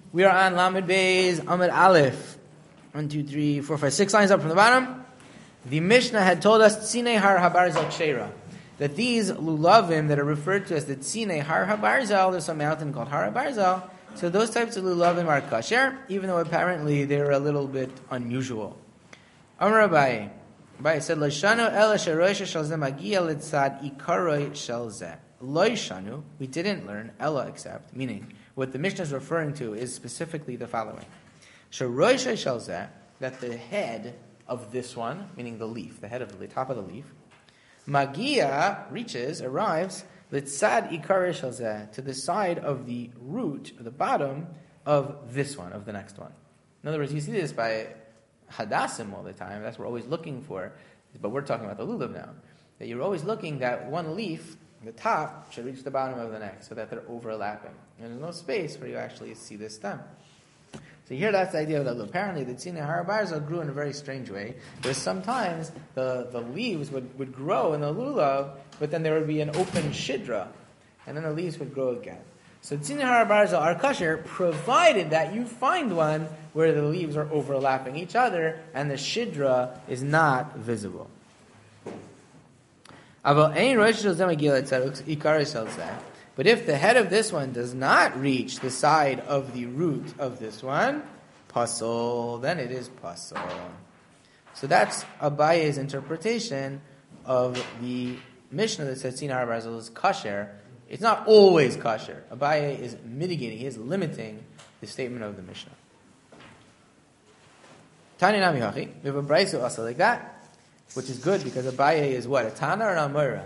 We are on Lamed Beis Amud Aleph. 1, 2, 3, 4, 5, 6 lines up from the bottom. The Mishnah had told us Tzine Har Habarzal Ksheira, that these lulavim that are referred to as the Tzine Har Habarzal, there's a mountain called Har Habarzal. So those types of lulavim are kasher, even though apparently they're a little bit unusual. Amar Abaye. Abaye said, Loishanu ela sheroisha shel zeh magia litzad ikaroi shel zeh. Loishanu, we didn't learn ela except, meaning what the Mishnah is referring to is specifically the following. Sheroisha shel zeh, that the head of this one, meaning the leaf, the head of the top of the leaf, magia reaches, arrives, litzad ikaroi shel zeh, to the side of the root, or the bottom of this one, of the next one. In other words, you see this by hadassim all the time. That's what we're always looking for. But we're talking about the lulav now. That you're always looking that one leaf, the top, should reach the bottom of the next, so that they're overlapping. And there's no space where you actually see this stem. So here that's the idea of the lulav. Apparently the Tzine Har Habarzal grew in a very strange way. Where sometimes the leaves would grow in the lulav, but then there would be an open shidra, and then the leaves would grow again. So Tzine Har Habarzal are kasher, provided that you find one where the leaves are overlapping each other and the shidra is not visible. But if the head of this one does not reach the side of the root of this one, pasol, then it is pasol. So that's Abaye's interpretation of the Mishnah that says Tzine Har Habarzal is kasher. It's not always kasher. Abaye is mitigating, he is limiting the statement of the Mishnah. Tani Nami Hachi, we have a brayso also like that, which is good because Abaye is what? A Tana or an Amora?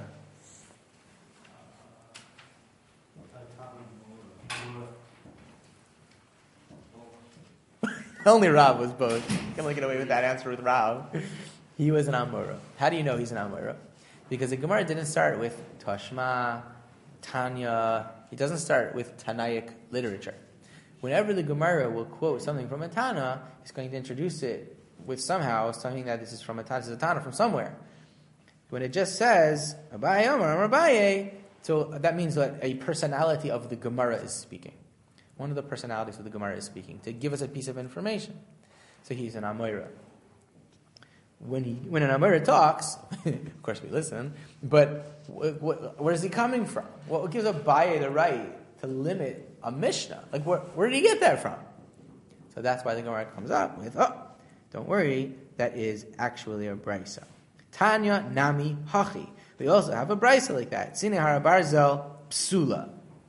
Only Rav was both. You can only get away with that answer with Rav. He was an Amora. How do you know he's an Amora? Because the Gemara didn't start with Tashma, Tanya. It doesn't start with Tanaic literature. Whenever the Gemara will quote something from a Tana, it's going to introduce it with somehow something that this is from a Tana. This is a Tana from somewhere. When it just says Abaye Amar Abaye, so that means that a personality of the Gemara is speaking. One of the personalities of the Gemara is speaking to give us a piece of information. So he's an Amoira. When an Amora talks, of course we listen, but where is he coming from? What gives Abaye the right to limit a Mishnah? Like, where did he get that from? So that's why the Gemara comes up with, don't worry, that is actually a brisa. Tanya Nami Hachi. We also have a brisa like that. Tzine Har Habarzal Psula.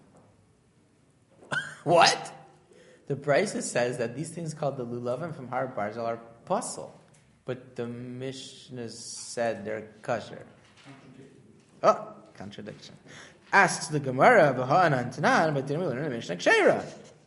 What? The brisa says that these things called the lulavim from Har Habarzal are puzzle. But the Mishnah said they're kasher. Contradiction. Asks the Gemara, V'ha'anan Tanan, but didn't we learn in the Mishnah Ksheira?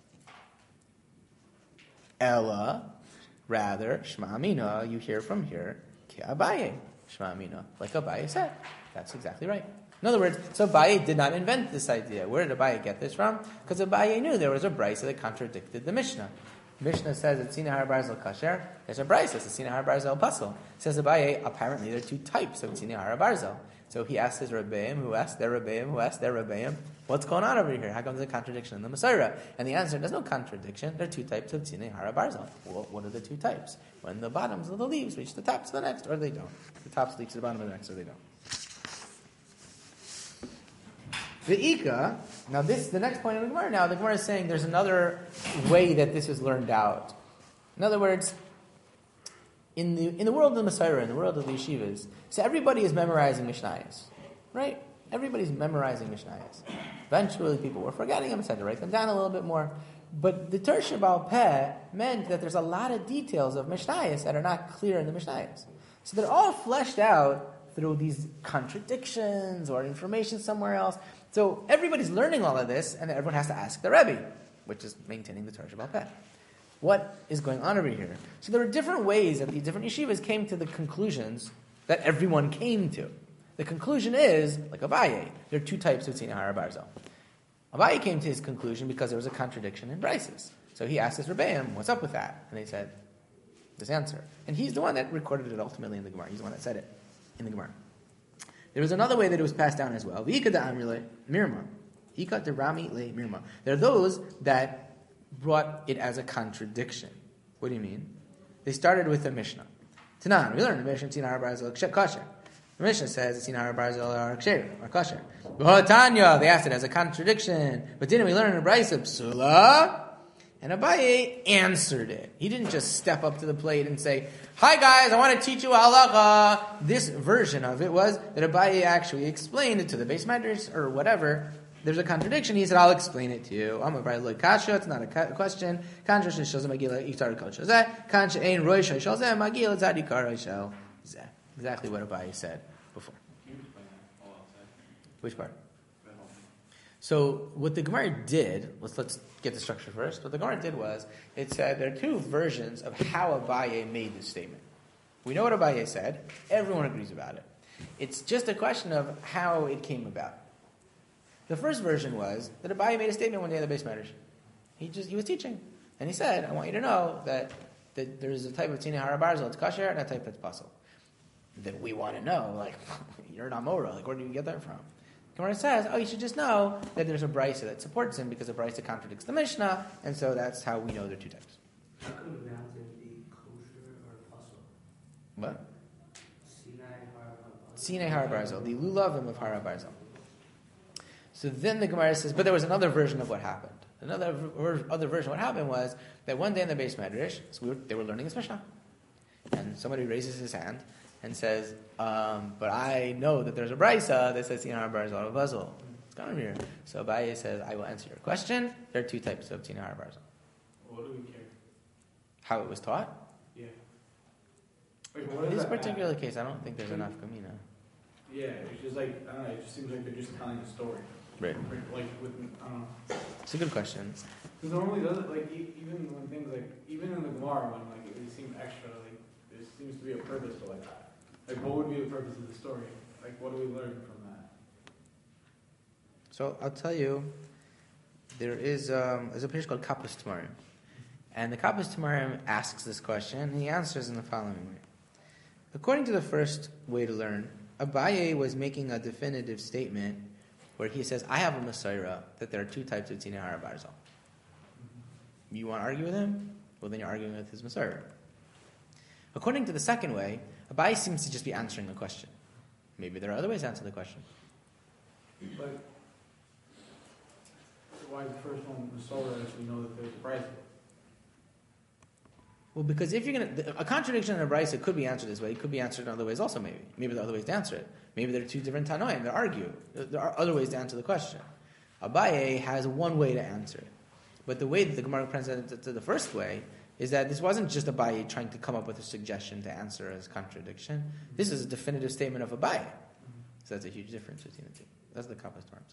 Ella, rather, Shema Amina, you hear from here, Ki Abaye, Shema Amina, like Abaye said. That's exactly right. In other words, so Abaye did not invent this idea. Where did Abaye get this from? Because Abaye knew there was a brisa that contradicted the Mishnah. Mishnah says that Tzine Har Habarzal kasher. There's a brisa that says Tzine Har Habarzal pasol. Says Abaye, apparently there are two types of Tzine Har Habarzal. So he asked his Rebbeim, who asked their Rebbeim, who asked their Rebbeim, what's going on over here? How come there's a contradiction in the Masorah? And the answer, there's no contradiction. There are two types of Tzine Har Habarzal. Well, what are the two types? When the bottoms of the leaves reach the tops of the next, or they don't. The tops reach the bottom of the next, or they don't. The Ika, now the next point in the Gemara now, the Gemara is saying there's another way that this is learned out. In other words, in the world of the Masorah, in the world of the yeshivas, so everybody is memorizing Mishnayos, right? Everybody's memorizing Mishnayos. Eventually people were forgetting them, so had to write them down a little bit more. But the Tersha Baal Peh meant that there's a lot of details of Mishnayos that are not clear in the Mishnayos. So they're all fleshed out through these contradictions or information somewhere else. So everybody's learning all of this, and everyone has to ask the Rebbe, which is maintaining the Tersha Baal Peh. What is going on over here? So there are different ways that the different yeshivas came to the conclusions that everyone came to. The conclusion is, like Abaye, there are two types of Tzine Har Habarzal. Abaye came to his conclusion because there was a contradiction in brises. So he asked his Rebbeim, what's up with that? And they said, this answer. And he's the one that recorded it ultimately in the Gemara. He's the one that said it in the Gemara. There was another way that it was passed down as well. V'ika da amrile mirma. Ika de rami le mirma. There are those that brought it as a contradiction. What do you mean? They started with the Mishnah. Tanan, we learned the Mishnah, Tzina Har Barzel Kasher. The Mishnah says Tzina Har Barzel are Kasher. Tanya, they asked it as a contradiction. But didn't we learn in Brisa Psula? And Abaye answered it. He didn't just step up to the plate and say, "Hi guys, I want to teach you halacha." This version of it was that Abaye actually explained it to the base medrash or whatever. There's a contradiction. He said, "I'll explain it to you." I'm a like kasha. It's not a question. Kasha shows a magila iktar kol shazeh. Kasha ein roish shal zeh magila zadikar shal zeh. Exactly what Abaye said before. Which part? So what the Gemara did, let's get the structure first. What the Gemara did was, it said there are two versions of how Abaye made this statement. We know what Abaye said. Everyone agrees about it. It's just a question of how it came about. The first version was that Abaye made a statement one day in the base medrash. He was teaching. And he said, I want you to know that there's a type of Tzina Har Barzel, it's kasher, and a type that's possible. Then we want to know, like, you're an Amora, like, where do you get that from? Gemara says, you should just know that there's a brisa that supports him because the brisa contradicts the Mishnah, and so that's how we know there are two types. How could it be kosher or puzzle? What? Sinai Har Barzel, the lulavim of Har Barzel. So then the Gemara says, but there was another version of what happened. Another version of what happened was that one day in the base medrash, they were learning this Mishnah, and somebody raises his hand and says, but I know that there's a brisa that says Tzina Har Barzel Puzzle. It's gone over here. So Abaye says, I will answer your question. There are two types of Tzina Har Barzel. What do we care? How it was taught? Yeah. In this particular case, I don't think there's enough kamina. Yeah, it's just like, I don't know, it just seems like they're just telling a story. Right. Like, with, I don't know. It's a good question. Because normally does it, like, even when things like, even in the Gemara, when, like, it seems extra, like, there seems to be a purpose to, like, that. Like, what would be the purpose of the story? Like, what do we learn from that? So, I'll tell you, there's a page called Kappas Tamarim. And the Kappas Tamarim asks this question, and he answers in the following way. According to the first way to learn, Abaye was making a definitive statement where he says, I have a Masorah that there are two types of Tzina Har Barzel. You want to argue with him? Well, then you're arguing with his Masorah. According to the second way, Abaye seems to just be answering the question. Maybe there are other ways to answer the question. But why is the first one Masorah if we know that there's a price? Well, because if you're a contradiction in a brisa could be answered this way, it could be answered in other ways also. Maybe there are other ways to answer it. Maybe there are two different tanoim that argue. There are other ways to answer the question. Abaye has one way to answer it, but the way that the Gemara presents it to the first way is that this wasn't just Abaye trying to come up with a suggestion to answer as contradiction. This is a definitive statement of Abaye. So that's a huge difference between the two. That's the Kappas Tamarim.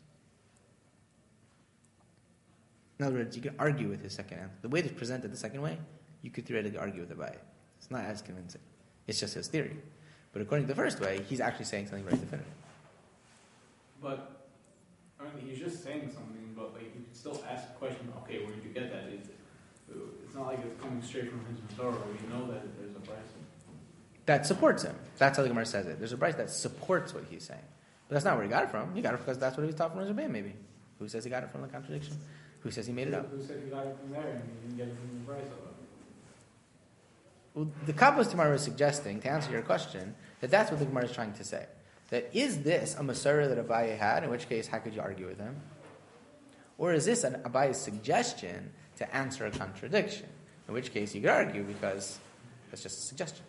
In other words, you can argue with his second answer. The way it's presented the second way, you could theoretically argue with Abaye. It's not as convincing. It's just his theory. But according to the first way, he's actually saying something very definitive. But, I mean, he's just saying something, but like you could still ask the question, okay, where did you get that? It's not like it's coming straight from his Masorah. We know that there's a price. That supports him. That's how the Gemara says it. There's a price that supports what he's saying. But that's not where he got it from. He got it because that's what he was taught from his Rebbeim, maybe. Who says he got it from the contradiction? Who says he made it up? Who said he got it from there and he didn't get it from the price of it? Well, the Kappas Tamarim is suggesting, to answer your question, that that's what the Gemara is trying to say. That is this a Masorah that Abaye had, in which case, how could you argue with him? Or is this an Abaye's suggestion to answer a contradiction? In which case, you could argue because that's just a suggestion.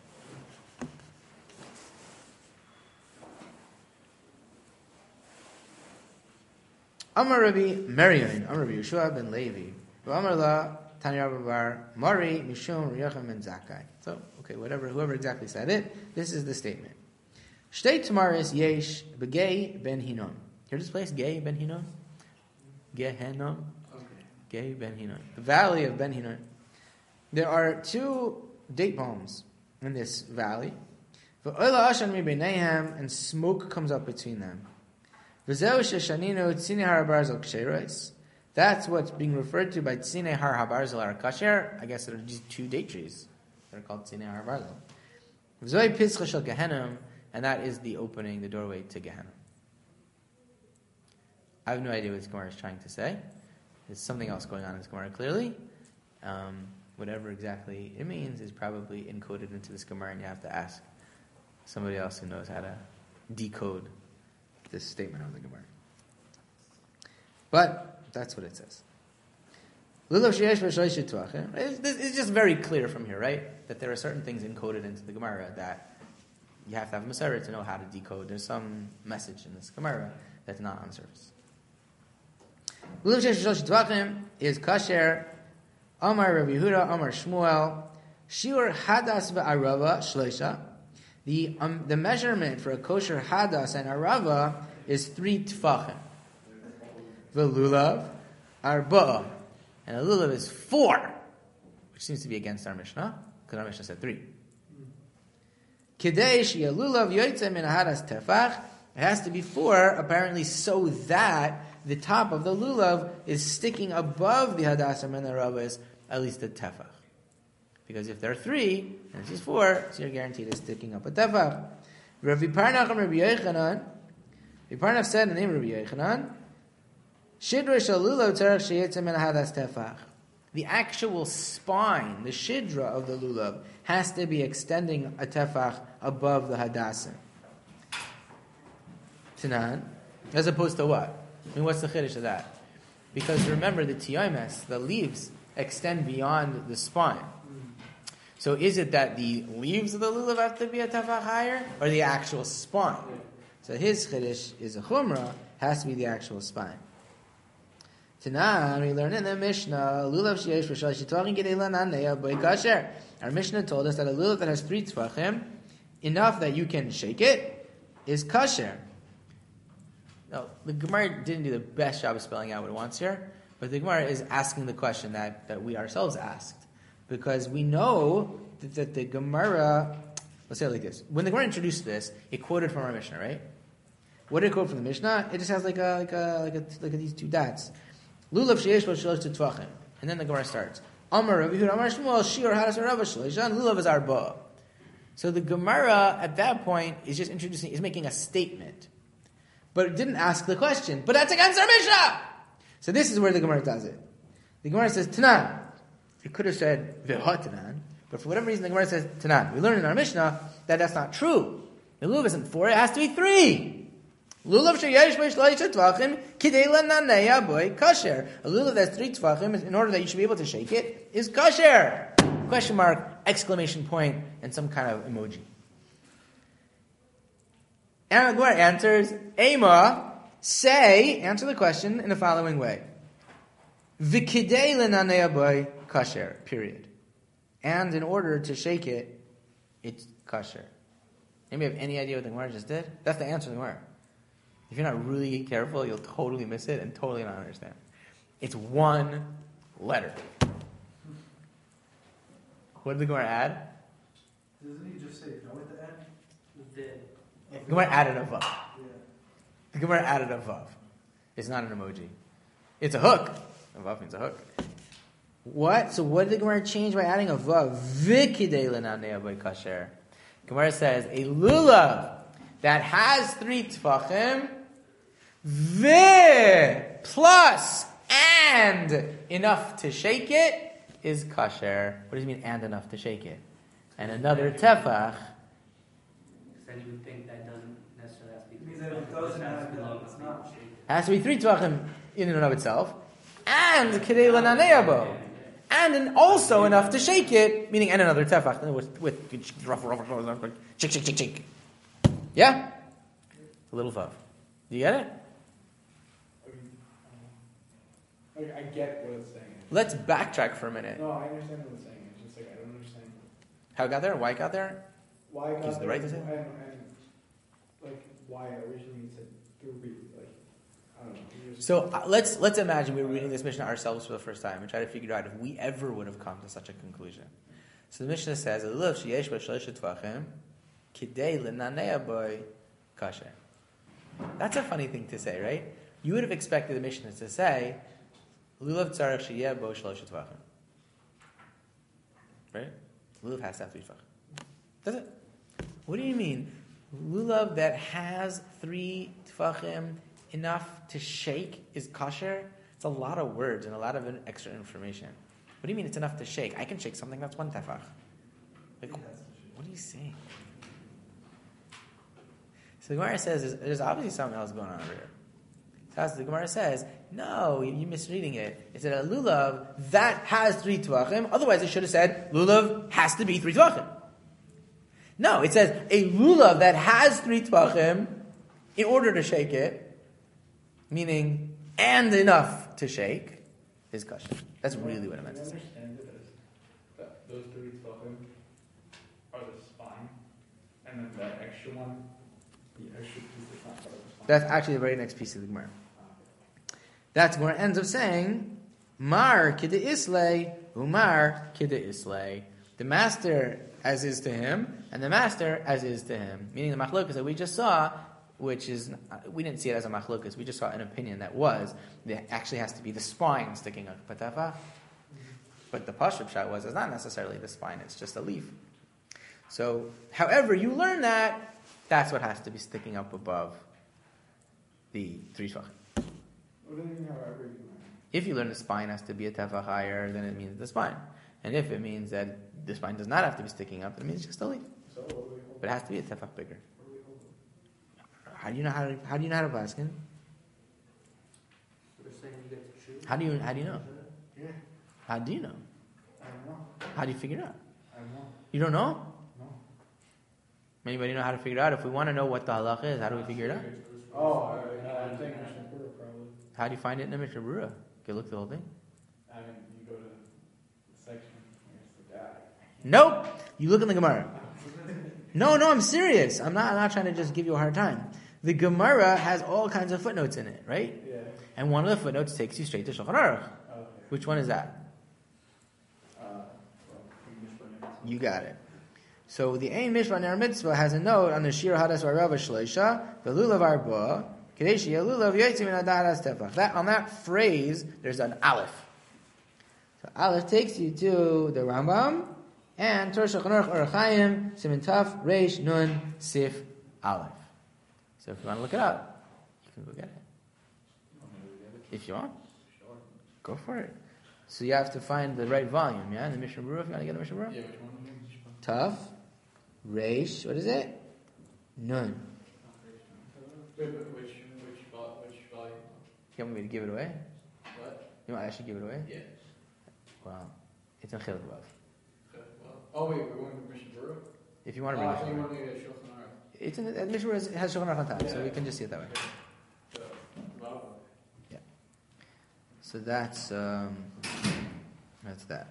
Amar Rabbi Merion, Amar Rabbi Yeshua ben Levi, Amar La Tanya Bar Mari Mishum Riyachim and Zakai. So, okay, whoever exactly said it, this is the statement. Shtei Tamaris Yesh Begay Ben Hinon. Hear this place, Gay Ben Hinon? Gehenom? Okay. Gay Ben Hinon. The valley of Ben Hinon. There are two date palms in this valley. And smoke comes up between them. That's what's being referred to by Tzina Har Barzel Ar Kasher. I guess there are just two date trees that are called Tzina Har Barzel. And that is the opening, the doorway to Gehenna. I have no idea what this Gemara is trying to say. There's something else going on in this Gemara, clearly. Whatever exactly it means is probably encoded into this Gemara, and you have to ask somebody else who knows how to decode this statement of the Gemara. But that's what it says. It's just very clear from here, right? That there are certain things encoded into the Gemara that you have to have a Masorah to know how to decode. There's some message in this Gemara that's not on the surface. Is kasher. Amar Rabbi Yehuda, Amar Shmuel, Shiur Hadas ve'Arava Shloisha. The measurement for a kosher Hadas and Arava is 3 tfachim. Ve'lulav Arba'a. And a lulav is 4, which seems to be against our Mishnah, because our Mishnah said 3. Kidei Shia Lulav Yoytze Min Hadas Tefach. It has to be 4, apparently, so that the top of the lulav is sticking above the hadasim and the arava, at least a tefach. Because if there are 3 and it's just 4, so you're guaranteed it's sticking up a tefach. Rabbi Parnach and Rabbi Yochanan, Rabbi Parnach said in the name of Rabbi Yochanan, Shidra shalulav tzarech sheyetze min hadas tefach. The actual spine, the shidra of the lulav, has to be extending a tefach above the hadasim. Tanan, as opposed to what? I mean, what's the chiddush of that? Because remember, the tiyomes, the leaves, extend beyond the spine. So is it that the leaves of the lulav have to be a tefach higher, or the actual spine? So his chiddush is a chumrah, has to be the actual spine. Tanan, we learn in the Mishnah, lulav sheyesh v'shalish tefachim gedei lananeya b'ay kasher. Our Mishnah told us that a lulav that has 3 tefachim, enough that you can shake it, is kasher. Now, the Gemara didn't do the best job of spelling out what it wants here, but the Gemara is asking the question that we ourselves asked. Because we know that the Gemara, let's say it like this. When the Gemara introduced this, it quoted from our Mishnah, right? What did it quote from the Mishnah? It just has like these 2 dots. Lulav sheyesh bo shalosh tefachim. And then the Gemara starts. Amar Rabbi Yehuda, Amar Shmuel, Shiur Hadas Arava Shloisha, and Lulav is Arba. So the Gemara, at that point, is making a statement. But it didn't ask the question. But that's against our Mishnah! So this is where the Gemara does it. The Gemara says, Tanan. It could have said, V'ha Tanan. But for whatever reason, the Gemara says, Tanan. We learn in our Mishnah that that's not true. The lulav isn't 4, it has to be 3. Lulav sheyesh b'shloisha tvachim, kidei lananeya boy kasher. A lulav that's 3 tvachim, in order that you should be able to shake it, is kasher. Question mark, exclamation point, and some kind of emoji. And the Gemara answers, Ema, answer the question in the following way. V'kidei l'nanei boy kasher, period. And in order to shake it, it's kasher. Anybody have any idea what the Gemara just did? That's the answer to the Gemara. If you're not really careful, you'll totally miss it and totally not understand. It's 1 letter. What did the Gemara add? Doesn't he just say no at the end? The Gemara added a vav. Yeah. The Gemara added a vav. It's not an emoji. It's a hook. A vav means a hook. What? So what did the Gemara change by adding a vav? V'kidei l'nanei boy kasher. Gemara says a lulav that has 3 tefachim, plus and enough to shake it is kasher. What does it mean? And enough to shake it, and another tefach. Then you would think that doesn't necessarily have to be. It means that it doesn't have to, it's not. Has to be 3 tefachim in and of itself, and kidei l'nanei bo. And then also enough to shake it, meaning and another tefach with shake. Yeah? A little vav. Do you get it? I get what it's saying. Let's backtrack for a minute. No, I understand what it's saying. It's just like I don't understand How it got there? Why it got there? why it got Is it the there, right to say? and like why originally it said 3. Like I don't know. So let's imagine we were reading this Mishnah ourselves for the first time and try to figure out if we ever would have come to such a conclusion. So the Mishnah says, "Lulav sheyesh b'shloisha tvachim, kidei l'nanei boy kasher." That's a funny thing to say, right? You would have expected the Mishnah to say, "Lulav tzarech sheyeh bo shloisha tvachim." Right? Lulav has to have 3 tvachim. Does it? What do you mean? Lulav that has 3 tvachim enough to shake is kasher? It's a lot of words and a lot of extra information. What do you mean it's enough to shake? I can shake something that's one tefach. Like, what are you saying? So the Gemara says there's obviously something else going on over here. So the Gemara says, no, you're misreading it. It said a lulav that has 3 tvachim. Otherwise, it should have said lulav has to be 3 tvachim. No, it says a lulav that has 3 tvachim in order to shake it, meaning and enough to shake, is kosher. That's really what I meant to say. Understand it as that those 3 tvachim are the spine, and then that extra one, the extra piece is not part of the spine. That's actually the very next piece of the Gemara. That's Gemara ends up saying, Mar kida islay, umar kida islay. The master as is to him, and the master as is to him. Meaning the machlokas that we just saw, which is, we didn't see it as a machlokas, we just saw an opinion that actually has to be the spine sticking up patafach. But the pashut shot was, it's not necessarily the spine, it's just a leaf. So, however you learn that, that's what has to be sticking up above the 3 tvachim. What do you mean, however you learn? If you learn the spine has to be a tefach higher, then it means the spine. And if it means that the spine does not have to be sticking up, then it means it's just a leaf. So what do we hold? But it has to be a tefach bigger. What do we hold? How do you know how to baskin? We're saying you get to choose. How do you know? Yeah, How do you know? I don't know. How do you figure it out? I don't know. You don't know? No. Anybody know how to figure it out? If we want to know what the halach is, how do we figure it out? Oh, I'm thinking Mishnah Berurah probably. How do you find it in the Mishnah Berurah? You look at the whole thing. I mean, you go to the section, here's the guy. Nope. You look in the Gemara. No, I'm serious. I'm not trying to just give you a hard time. The Gemara has all kinds of footnotes in it, right? Yeah. And one of the footnotes takes you straight to Shulchan Aruch. Okay. Which one is that? You got it. So the Ein Mishpah Ner Mitzvah has a note on the Shir Hadas V'Arava Shleisha, the Lulav Arba, Kadeshi Lulav Yotzim Min Adaras Tefach. That on that phrase, there's an Aleph. So Aleph takes you to the Rambam and Torah Shulchan Aruch Orach Chaim Siman Taf Reish Nun Sif Aleph. So if you want to look it up, you can go get it. If you want, go for it. So you have to find the right volume, yeah? In the Mishnah Berurah, if you want to get the Mishnah Berurah. Yeah, which one? Taf, Reish, what is it? Nun. Wait, which volume? You want me to give it away? What? You want I should give it away? Yeah. Wow. It's in Chilek Vav. Oh wait, we're going to Mishnah Berurah? If you want to Oh, read I thought you it. wanted to get Shulchan Aruch. It's in the Mishnah Berurah has Shulchan Aruch on top, so we can just see it that way. So, wow. So that's that.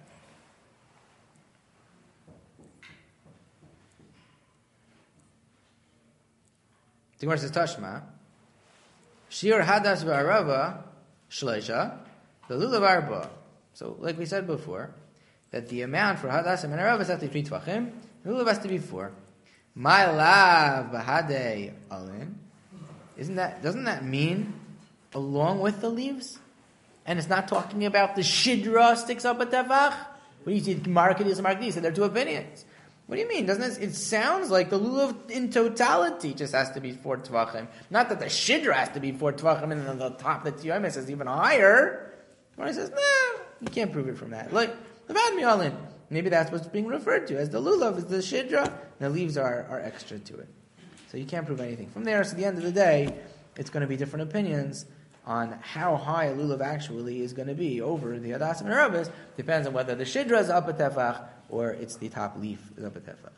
The Gemara says Tashma, Shir Hadas V'Arava Shleisha, the Lulav Arba. So, like we said before, that the amount for Hadas and Arava has to be 3 tvachim, the Lulav has to be 4. My lav Bahadei Alin. Doesn't that mean along with the leaves? And it's not talking about the Shidra sticks up a tefach? What do you see? Markedis and Markedis, so there are 2 opinions. What do you mean? Doesn't it sounds like the lulav in totality just has to be 4 tvachim. Not that the shidra has to be 4 tvachim and then the top, the tiyomis is even higher. When he says, no, you can't prove it from that. Like, levad mi'alin. Maybe that's what's being referred to as the lulav, is the shidra, and the leaves are extra to it. So you can't prove anything. From there, so at the end of the day, it's going to be different opinions on how high a lulav actually is going to be over the Hadasim and Arabas. Depends on whether the shidra is up a tefach or it's the top leaf is up a tefach.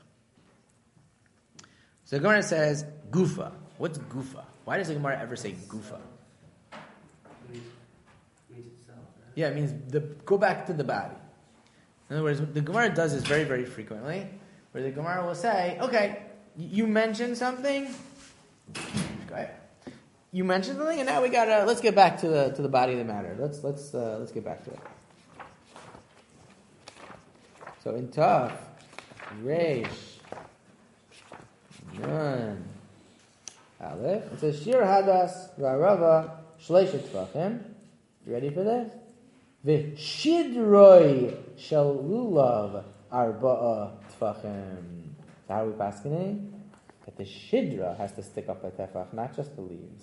So the Gemara says, gufa. What's gufa? Why does the Gemara ever say gufa? Means itself. Right? Yeah, it means go back to the body. In other words, the Gemara does this very, very frequently, where the Gemara will say, okay, you mentioned something. Go ahead. You mentioned something, and now we gotta let's get back to the body of the matter. Let's get back to it. So in Taf, Reish, Nun, Aleph, it says Shir Hadas V'Arava Shleisha Tvachim. You ready for this? V'Shidroi Shel Lulav Arba'a Tvachim. So how are we paskening? That the Shidra has to stick up a tefach, not just the leaves.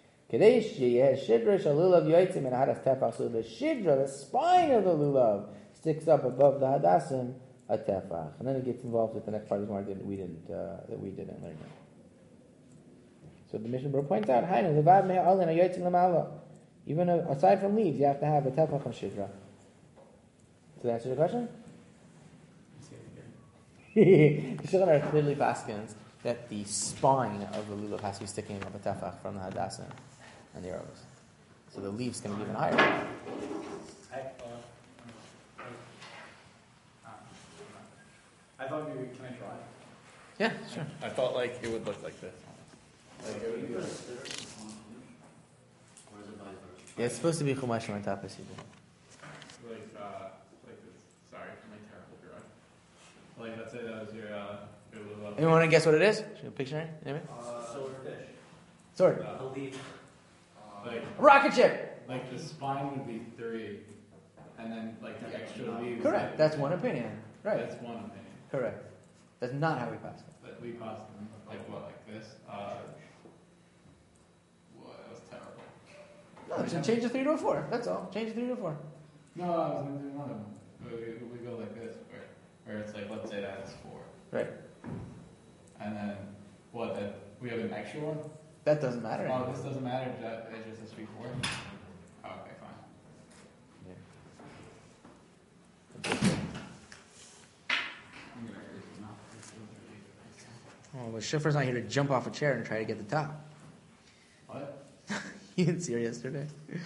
Kadesh Shidra Shel Lulav Yotzim and Hadas Tefach. So the Shidra, the spine of the Lulav, sticks up above the hadassim a tefach, and then it gets involved with the next part of the Gemara that we didn't learn yet. So the Mishnah Berurah points out, even aside from leaves, you have to have a tefach and shidra. Does that answer the question? The Shulchan clearly paskins that the spine of the lulav has to be sticking up a tefach from the hadassim and the arrows. So the leaves can be even higher. I thought maybe, can I try? Yeah, sure. I thought like it would look like this. Like it would be like, Yeah, it's supposed to be chumash on top of it. like this. Sorry, my terrible drawing. Like let's say that was your little. Anyone want to guess what it is? Should we picture it? Anybody? Swordfish. Sword. A leaf. Like A rocket ship. like the spine would be 3, and then like the extra leaves. Correct. That's one opinion. Right. That's one opinion. Correct. That's not how we pass it. But we passed them like what, like this? What? That was terrible. No, just change the 3 to a 4. That's all. Change the 3 to a 4. No, I was going to do one of them. We go like this, where it's like, let's say that's 4. Right. And then, what, we have an extra one? That doesn't matter. Oh, this doesn't matter, it just has to be 4? Oh, okay, fine. I'm gonna erase it now. Oh, but Schiffer's not here to jump off a chair and try to get the top. What? You didn't see her yesterday.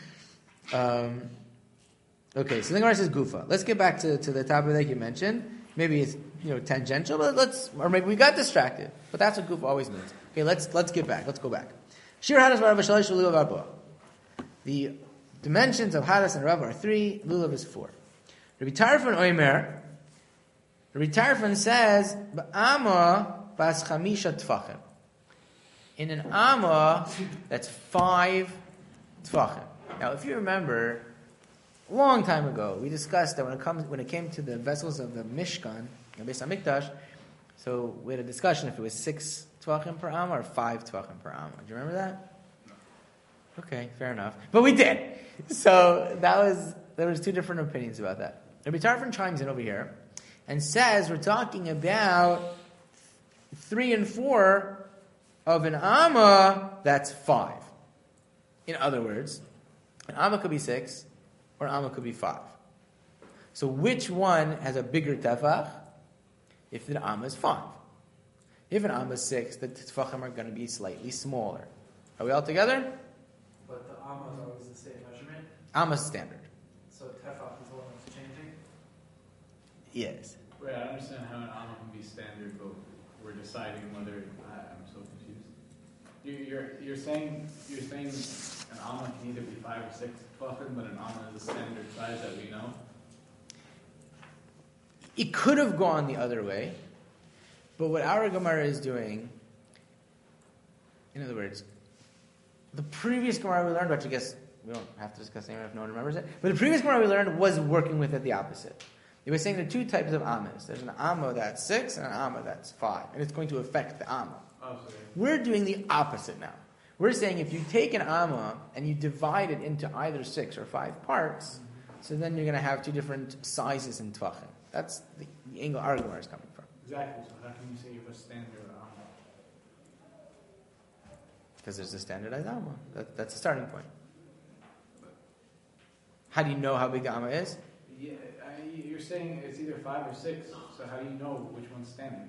Okay, so the Gemara says Gufa. Let's get back to the topic that you mentioned. Maybe it's tangential, but or maybe we got distracted. But that's what Gufa always means. Okay, let's get back. Let's go back. Shir Hadas Rav Shalish Lulav Arba. The dimensions of Hadas and Rav are 3. Lulav is 4. Rabbi Tarfon Oimer. Rabbi Tarfon says Ba'ama bas chamisha tfachim. In an amma, that's 5 tfachim. Now, if you remember, a long time ago, we discussed that when it came to the vessels of the Mishkan, the Beis Hamikdash, so we had a discussion if it was 6 tfachim per amma or 5 tfachim per amma. Do you remember that? Okay, fair enough. But we did. So there was 2 different opinions about that. Rabbi Tarfon chimes in over here and says we're talking about 3 and 4 of an amma, that's 5. In other words, an amma could be 6, or an amma could be 5. So which one has a bigger tefach? If the amma is 5. If an amma is 6, the tefachim are going to be slightly smaller. Are we all together? But the amma is always the same measurement, Amma is standard. so tefach is the one that's changing. Yes. Wait, I understand how an amma can be standard, but we're deciding whether I'm so confused. You're saying an amma can either be 5 or 6 tefachim, but an amma is the standard size that we know. It could have gone the other way, but what our Gemara is doing, in other words, the previous Gemara we learned, which I guess we don't have to discuss anymore if no one remembers it, but the previous Gemara we learned was working with it the opposite. It was saying there are 2 types of ammas. There's an amma that's 6 and an amma that's 5, and it's going to affect the amma. Oh, sorry. We're doing the opposite now. We're saying if you take an amma and you divide it into either 6 or 5 parts, so then you're going to have 2 different sizes in tvachim. That's the angle our Gemara is coming from. Exactly, so how can you say you have a standard amma? Because there's a standardized amma. That's the starting point. How do you know how big the amma is? Yeah, you're saying it's either 5 or 6, so how do you know which one's standard?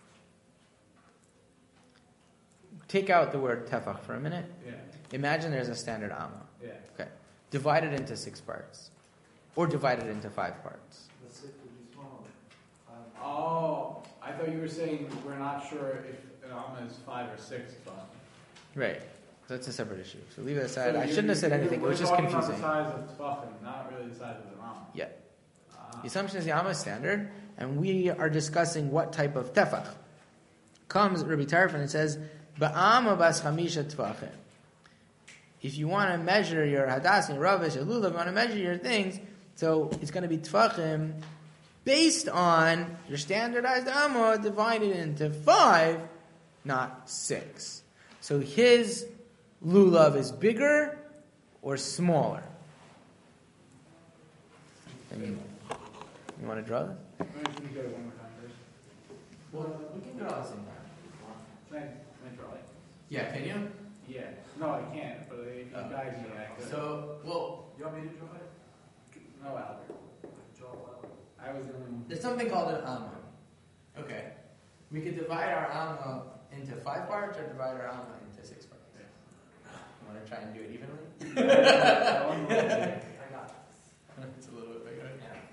Take out the word tefach for a minute. Yeah, Imagine there's a standard amma. yeah. Okay. Divide it into 6 parts. Or divide it into 5 parts. The 6 would be smaller. Oh, I thought you were saying we're not sure if an amma is 5 or 6 tefachim. Right. That's a separate issue. So leave it aside. I shouldn't have said anything. It was just confusing. We're talking about the size of tefachim, not really the size of the amma. Yeah. The assumption is the amma is standard, and we are discussing what type of tefach. Comes Rabbi Tarfon and says, Ba'ama bas chamisha tefachim. If you want to measure your hadas and your ravish, your lulav, you want to measure your things, so it's going to be tefachim based on your standardized amma divided into 5, not 6. So his lulav is bigger or smaller? You want to draw this? Or can you go one more time first? Well, we can do it all at the same time. Can I draw it? Yeah, can you? Yeah. No, I can't, but if you guide me, I could. So, well, You want me to draw it? No, Albert. Draw well. I was the only one. there's something called an amma. Okay. We could divide our amma into 5 parts or divide our amma into 6 parts. You want to try and do it evenly? That one was- I got it. It's a little bit bigger.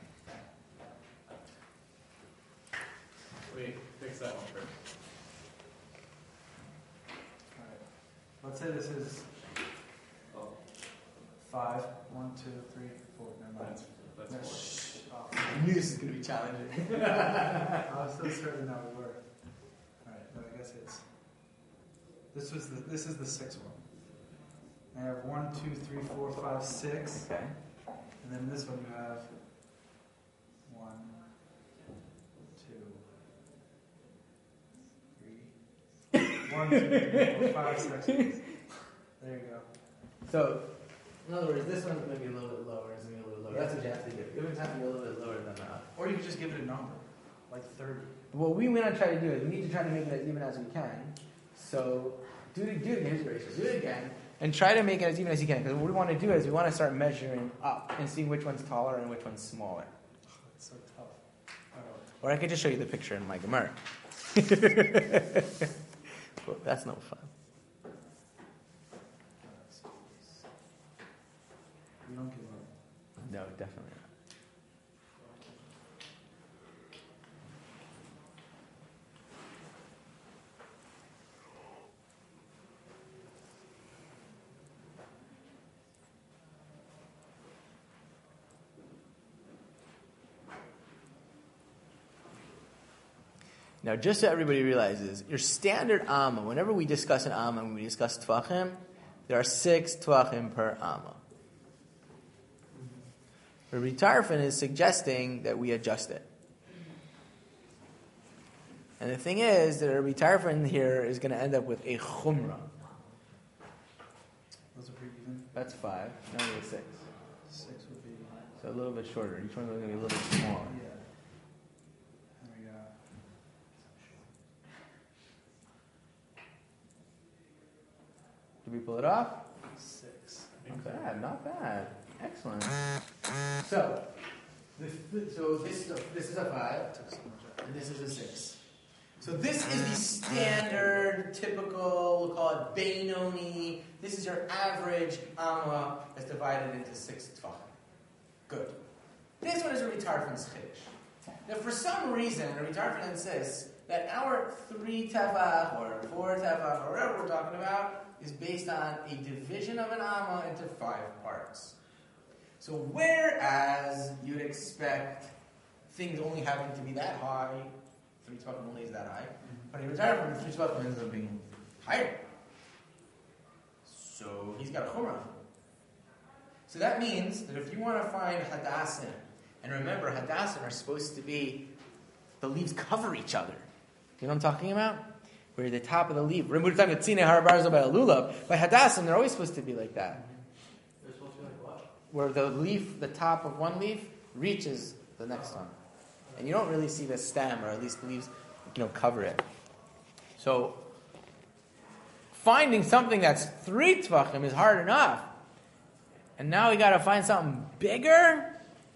Wait, fix that one first. Alright. Let's say this is 5. 1, 2, 3, 4. Never mind. That's No, four. shh. Oh. I knew this was going to be challenging. I was so certain that would work. Alright, no, I guess it's. This is the 6th one. I have 1, 2, 3, 4, 5, 6. Okay. And then this one you have 1, 2, 3. 1, 2, 3, 4, 5 sections. There you go. So, in other words, this one's going to be a little bit lower. It's going to be a little lower. That's what you have to do. You have to be a little bit lower than that. Or you could just give it a number, like 30. What we want to try to do is we need to try to make it as even as we can. So, do it again. Here's the ratio. Do it again. And try to make it as even as you can. Because what we want to do is we want to start measuring up and seeing which one's taller and which one's smaller. It's so tough. Or I could just show you the picture in my Gemara. Well, that's no fun. You don't give up. No, definitely not. Now, just so everybody realizes, your standard amma, whenever we discuss an amma, when we discuss tvachim, there are 6 tvachim per amma. Rabbi Tarfon is suggesting that we adjust it. And the thing is that Rabbi Tarfon here is going to end up with a chumrah. Those are pretty even. That's 5. Now we have 6. 6 would be. So a little bit shorter. Each one's going to be a little bit smaller. Yeah. There we go. Did we pull it off? 6. Not bad. Not bad. Excellent. So, this is a 5, and this is a 6. So this is the standard, typical, we'll call it Benoni. This is your average amma that's divided into 6 tvachim. Good. This one is Rabbi Tarfon's chiddush. Now, for some reason, Rabbi Tarfon insists that our 3 tefach or 4 tefach or whatever we're talking about is based on a division of an amma into 5 parts. So whereas you'd expect things only having to be that high, 3 tvachim only is that high, but in retirement, 3 tvachim ends up being higher. So he's got a chumrah. So that means that if you want to find hadassim, and remember, hadassim are supposed to be, the leaves cover each other. You know what I'm talking about? Where the top of the leaf, remember the time that tzine harabarzo by a lulav, by hadassim, they're always supposed to be like that. They're supposed to be like what? Where the leaf, the top of one leaf, reaches the next one. And you don't really see the stem, or at least the leaves, cover it. So, finding something that's 3 tvachim is hard enough. And now we got to find something bigger?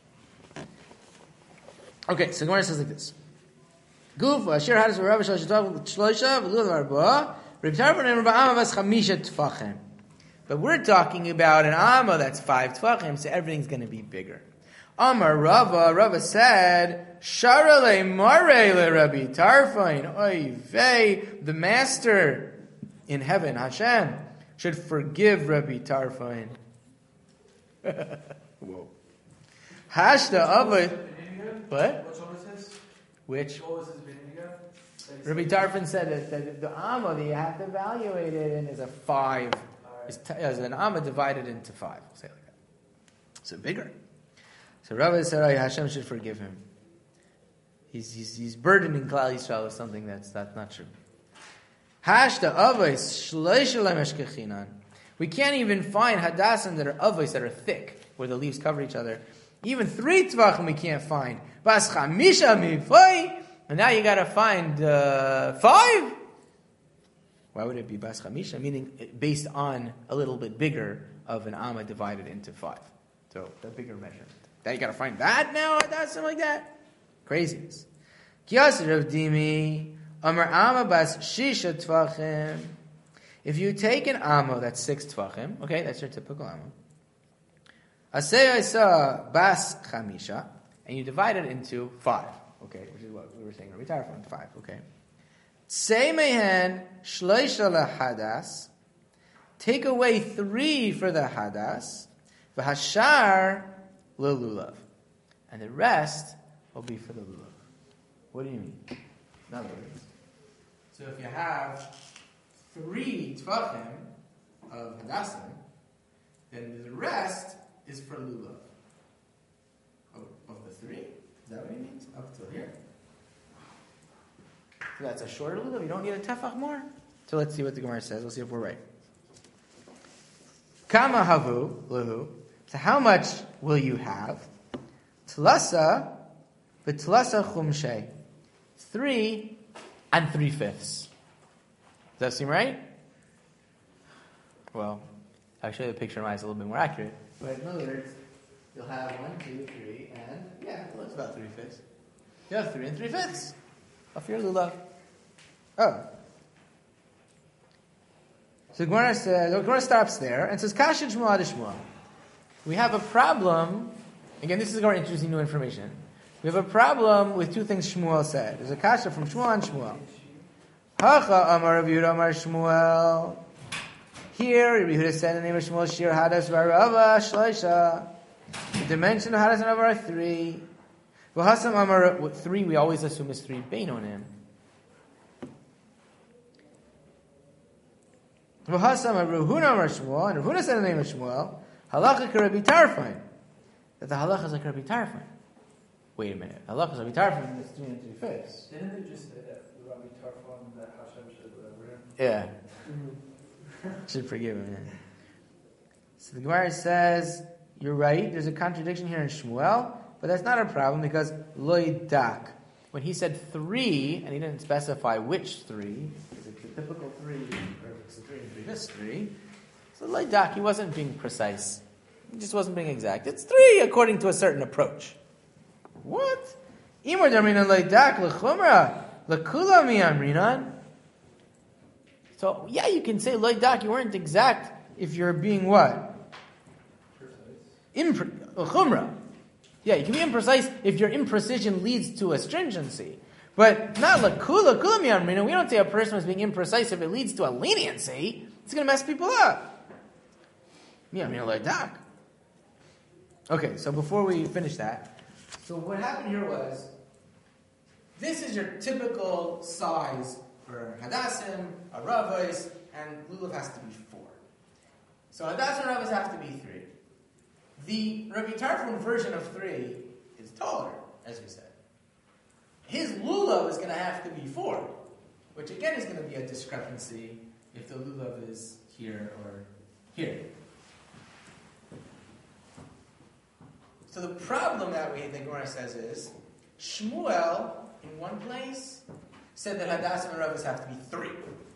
Okay, so the Gemara says like this. Gufa, Asher Hadis Rav Shloisha, V'lulav Arba, Reb Tarfon and Reb Amma Vas Chamisha Tfachim. But we're talking about an Amma that's 5 Tfachim, so everything's going to be bigger. Amar Rava said, Sharale Marele Rabbi Tarfon, oy vey, the master in heaven, Hashem, should forgive Rabbi Tarfon. Whoa. Hashda Avoid. What? Which one was this? Which? What was his vinegar? Rabbi Tarfon said that the Amma that you have to evaluate it in is a 5. Is an Amma divided into 5. We'll say it like that. So bigger. So Rabbi said, oh, Hashem should forgive him. He's burdening Klal Yisrael with something that's not true. Hashda avos shleishalem eshkechinan. We can't even find hadassim that are avos that are thick, where the leaves cover each other. Even 3 tvachim we can't find. Bas chamisha mifoi, and now you got to find 5. Why would it be bas chamisha? Meaning based on a little bit bigger of an amma divided into 5. So the bigger measurement. Now you got to find that now. That's something like that. Craziness. Kiyasir of dimi amar amma bas shisha tvachim. If you take an amma that's 6 tvachim, okay, that's your typical amma. Asay isa bas chamisha, and you divide it into 5, okay, which is what we were saying. Retire from 5, okay. Say mehen shloisha lahadas. Take away 3 for the hadas. V'hashar lelulav, and the rest will be for the lulav. What do you mean? In other words, so if you have 3 tvachim of hadasim, then the rest is for lulav. Of the 3? Is that what he means? Up till here? So that's a shorter lulav. You don't need a tefach more? So let's see what the Gemara says. We'll see if we're right. Kama havu luhu. So how much will you have? Tlasa, but tlasa chumshe. 3 and 3/5. Does that seem right? Well, I'll show you the picture in mind. It's a little bit more accurate. But in other words, you'll have 1, 2, 3, and it looks about 3/5. You have 3 and 3/5 of your lulav. Oh. So the Gemara stops there and says, Kashin Shmuel ad Shmuel. We have a problem. Again, this is going to introduce new information. We have a problem with 2 things Shmuel said. There's a kasha from Shmuel and Shmuel. Hacha amar Rabbi Yehuda amar Shmuel. Here, Rabbi Yehuda said in the name of Shmuel, Shir hadas v'arava shloisha. The dimension of hadas and rava are 3. V'hasam amar 3 we always assume is 3 beinonim. V'hasam amar Rehuna amar Shmuel, and Rehuna said in the name of Shmuel, halacha k'Rabbi Tarfon. That the halacha is like Rabbi Tarfon. Wait a minute. Halacha is Rabbi Tarfon, that's 3 and 3/5. Didn't they just say that Rabbi Tarfon, that Hashem should deliver him? Yeah. Should forgive him. Yeah. So the Gemara says, you're right, there's a contradiction here in Shmuel, but that's not a problem because loidak. When he said 3, and he didn't specify which 3, is it the typical 3, or if it's the 3 and 3, this 3, so loidak, he wasn't being precise. He just wasn't being exact. It's 3 according to a certain approach. What? Imar darminan loidak l'chumra l'kula mi amrinan. So, yeah, you can say, loidak, you weren't exact if you're being what? Chumrah. Yeah, you can be imprecise if your imprecision leads to astringency. But not lakula, kula miyamrina. We don't say a person is being imprecise if it leads to a leniency. It's going to mess people up. Miyamrina loidak. Okay, so before we finish that, so what happened here was, this is your typical size for hadassim, a ravos, and lulav has to be 4. So hadassim and ravos have to be 3. The Rabbi Tarfon version of 3 is taller, as we said. His lulav is going to have to be 4, which again is going to be a discrepancy if the lulav is here or here. So the problem that the Gemara says is, Shmuel, in one place, said that hadassim and ravos have to be 3.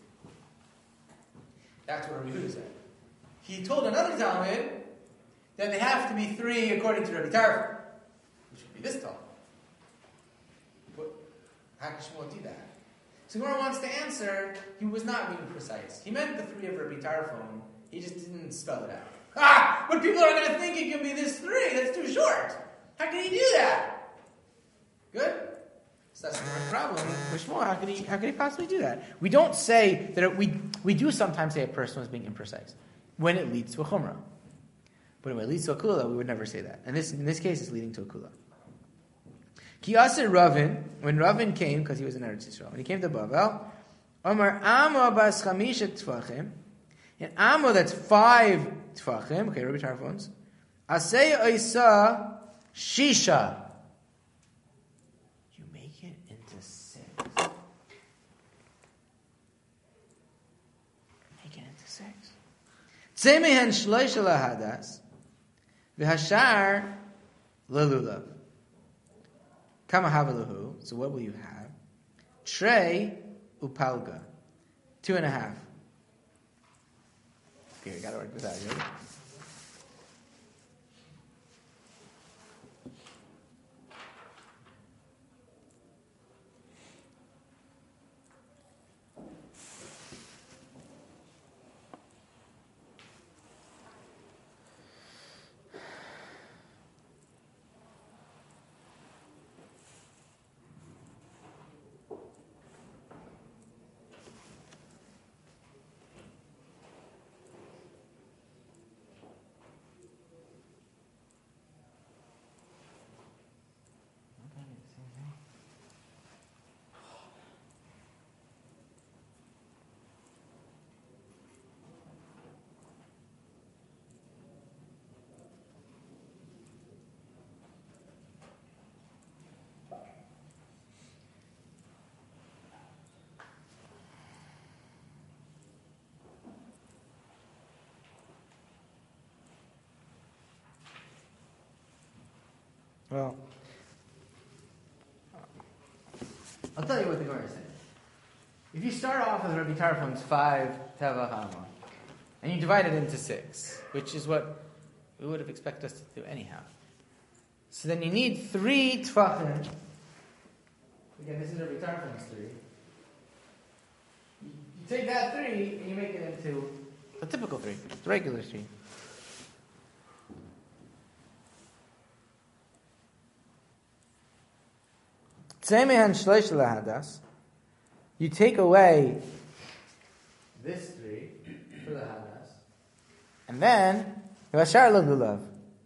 That's what Rabbi Yehuda said. He told another Talmud that they have to be 3 according to Rabbi Tarfon, which would be this tall. But how can Shmuel do that? So Gemara wants to answer, he was not being precise. He meant the 3 of Rabbi Tarfon, he just didn't spell it out. But people are going to think it can be this 3, that's too short. How can he do that? Good? So that's the problem with Shmuel. How could he possibly do that? We don't say that we do sometimes say a person was being imprecise when it leads to a chumrah. But when it leads to a kula, we would never say that. And in this case, it's leading to a kula. Ki aser Ravin, when Ravin came, because he was in Eretz Yisrael, when he came to Bavel, Omar Amo bas chamisha tfachim, an Amo that's 5 tfachim, okay, Rabbi Tarfon's, Asei oisa shisha. You make it into 6. Make it into 6. Tzemehen shloisha lahadas, v'hashar lelulav. Kama havalahu. So what will you have? Trey upalga. 2.5. Okay, we gotta work this out. You ready? Well, I'll tell you what the Gemara is saying. If you start off with Rabbi Tarfon's 5 tevach amma, and you divide it into 6, which is what we would have expected us to do anyhow. So then you need 3 tefachim. Again, this is Rabbi Tarfon's 3. You take that 3 and you make it into a typical 3, the regular 3. You take away this 3 for the hadas, and then Yashar lulav.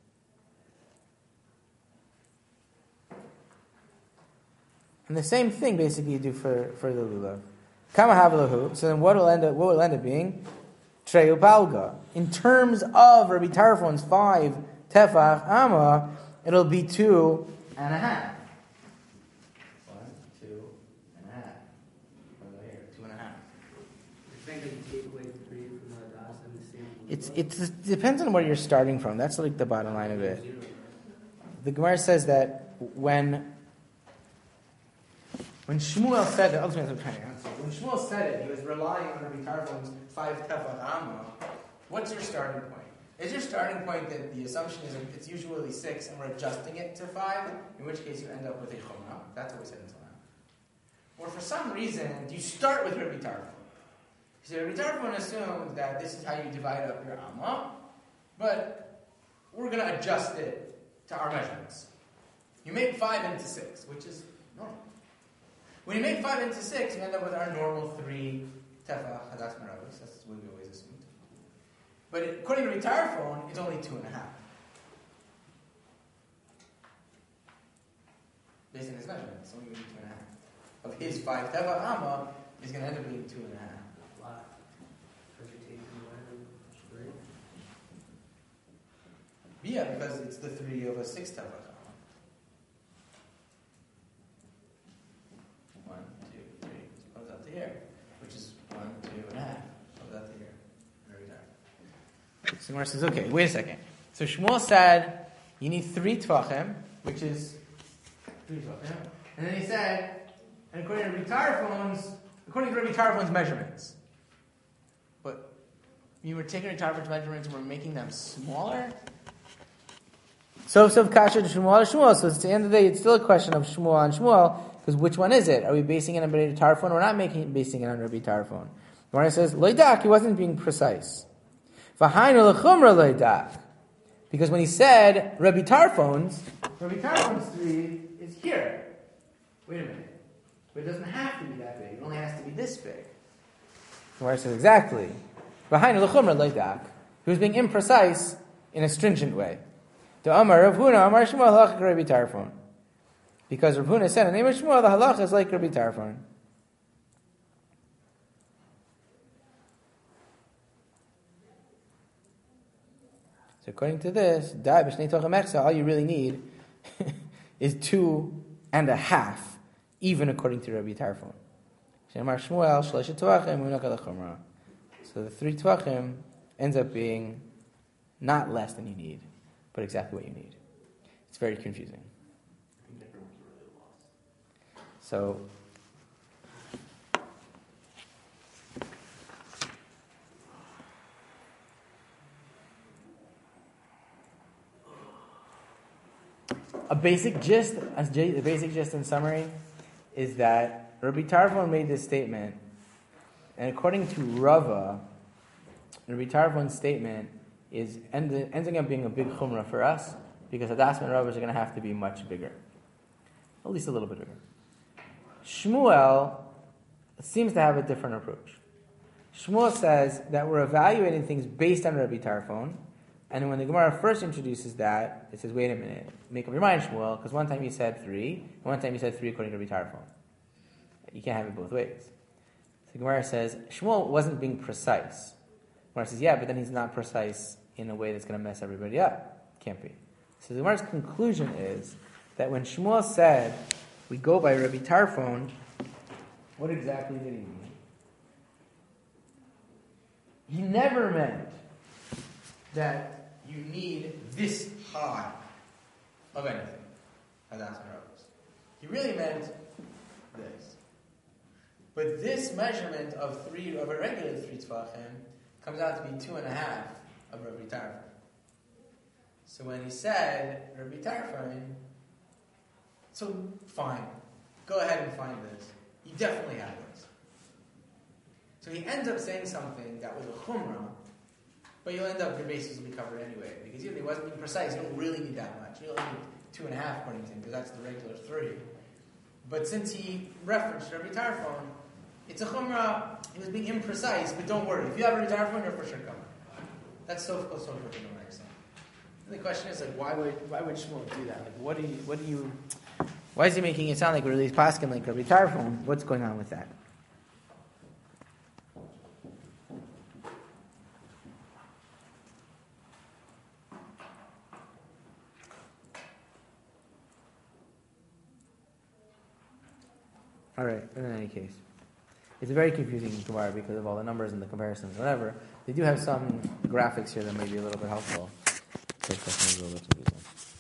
And the same thing basically you do for the lulav. Kama havalahu. So then what will end up being trei upalga. In terms of Rabbi Tarfon's 5 tefach amma, it'll be 2.5. It depends on where you're starting from. That's like the bottom line of it. The Gemara says that when Shmuel said that, when Shmuel said it, he was relying on Rabbi Tarfon's 5 tefach amma. What's your starting point? Is your starting point that the assumption is it's usually 6 and we're adjusting it to 5, in which case you end up with a chumrah? That's what we said until now. Or for some reason, you start with Rabbi Tarfon. So Rabbi Tarfon assumes that this is how you divide up your amma, but we're going to adjust it to our measurements. You make 5 into 6, which is normal. When you make 5 into 6, you end up with our normal 3 tefach hadas meravis. That's what we always assumed. But according to Rabbi Tarfon, it's only 2.5. Based on his measurements, it's only going to be 2.5. Of his 5 tefach amma is going to end up being 2.5. Yeah, because it's the 3 of a 6 tefach amma. 1, 2, 3. It comes out to here, which is 1, 2.5. Comes out to here. Very dark. So Gemara says, okay, wait a second. So Shmuel said you need 3 tefachim, which is 3 tefachim, and then he said, and according to Rabbi Tarfon's measurements, but you were taking Rabbi Tarfon's measurements and we're making them smaller. So kasha to Shmuel. So at the end of the day, it's still a question of Shmuel and Shmuel, because which one is it? Are we basing it on Rabbi Tarfon? We're not basing it on Rabbi Tarfon. Gemara says, Loidak, he wasn't being precise. V'hainu l'chumra loidak. Because when he said Rabbi Tarfon's 3 is here. Wait a minute. But it doesn't have to be that big. It only has to be this big. Gemara says, exactly. V'hainu l'chumra loidak. He was being imprecise in a stringent way. The Amar Rav Huna, Amar Shmuel halachik Rabbi Tarfon. Because Rav Huna said, in the name of Shmuel, the halach is like Rabbi Tarfon. So according to this, all you really need is 2.5, even according to Rabbi Tarfon. So the 3 tvachim ends up being not less than you need, but exactly what you need. It's very confusing. I think everyone's really lost. So, a basic gist in summary, is that Rabbi Tarfon made this statement, and according to Rava, Rabbi Tarfon's statement is ending up being a big chumrah for us, because Hadassah and Ravas are going to have to be much bigger, at least a little bit bigger. Shmuel seems to have a different approach. Shmuel says that we're evaluating things based on Rabbi Tarfon, and when the Gemara first introduces that, it says, wait a minute, make up your mind, Shmuel, because one time you said 3, and one time you said 3 according to Rabbi Tarfon. You can't have it both ways. So the Gemara says, Shmuel wasn't being precise. Gemara says, yeah, but then he's not precise in a way that's going to mess everybody up. Can't be. So the Gemara's conclusion is that when Shmuel said, we go by Rabbi Tarfon, what exactly did he mean? He never meant that you need this high of anything. Hadassah and Ravos. He really meant this. But this measurement of a regular 3 tzvachim comes out to be 2.5 of Rabbi Tarfon. So when he said Rabbi Tarfon, so fine, go ahead and find this. You definitely have this. So he ends up saying something that was a chumrah, but you'll end up, your bases will be covered anyway, because even if he wasn't being precise, you don't really need that much. You only need 2.5 according to him, because that's the regular 3. But since he referenced Rabbi Tarfon, it's a chumrah. He was being imprecise, but don't worry. If you have Rabbi Tarfon, you're for sure coming. That's so for the Gemara saying. And the question is, like, why would Shmuel do that? Like, why is he making it sound like we're really paskin like Rabbi Tarfon? What's going on with that? All right, in any case. It's a very confusing Gemara because of all the numbers and the comparisons, whatever. They do have some graphics here that may be a little bit helpful.